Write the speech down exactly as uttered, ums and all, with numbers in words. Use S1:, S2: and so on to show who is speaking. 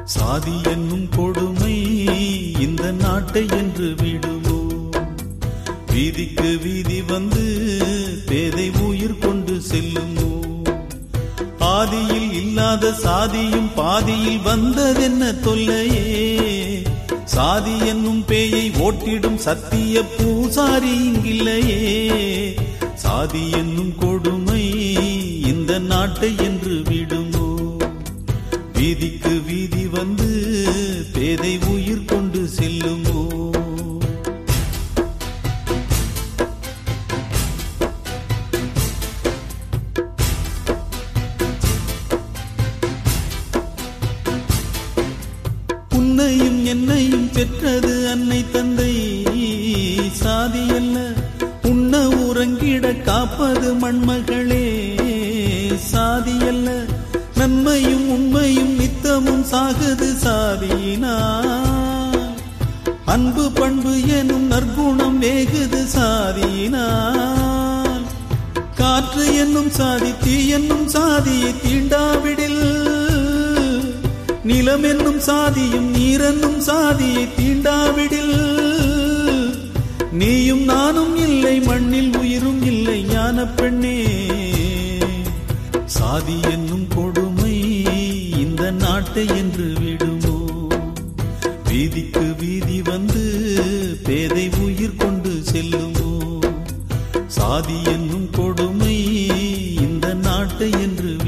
S1: சாதி என்னும் கொடுமை இந்த நாட்டை என்று விடுமோ? வீதிக்கு வீதி வந்து பேதை உயிர் கொண்டு செல்லுமோ? ஆதியில் இல்லாத சாதியும் பாதியில் வந்ததென்ன தொல்லையே? சாதி என்னும் பேயை ஓட்டிடும் சத்திய பூசாரி இங்கில்லையே. சாதி என்னும் கொடுமை இந்த நாட்டை என்று விடுமோ? வீதிக்கு வீதி வந்து பேதை உயிர் கொண்டு செல்லுமோ? உன்னையும் என்னையும் பெற்றது அன்னை தந்தை. சாதி அல்ல உண்ண உறங்கிட காப்பது மண்மகளே. சாதி அல்ல நன்மையும் உண்மையும் நித்தமும் சாகுது சாதியினால். அன்பு பண்பு எனும் நற்குணம் வேகுது சாதியினால். காற்று என்னும் சாதி தீ என்னும் சாதியை தீண்டாவிடில், நிலம் என்னும் சாதியும் நீரென்னும் சாதியை தீண்டாவிடில், நீயும் நானும் இல்லை மண்ணில் உயிரும் இல்லை ஞான பெண்ணே. சாதி என்னும் கொடுமை இந்த நாட்டை என்று விடுமோ? வீதிக்கு வீதி வந்து பேதை உயிர் கொண்டு செல்லுமோ? சாதி என்னும் கொடுமை இந்த நாட்டை என்று